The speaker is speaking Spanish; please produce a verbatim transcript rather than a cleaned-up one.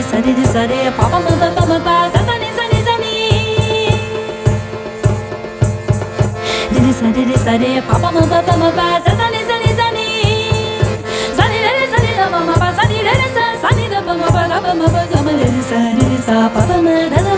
sa di di sa re pa pa ma pa pa ma pa sa sa ni sa ni sa ni di di sa di di sa re pa pa ma pa pa ma pa sa sa ni sa ni sa ni sa ni re re sa ni da ma ma pa sa ni re re sa sa ni da pa ma pa da pa ma pa ga ma re re sa re re sa pa pa ma da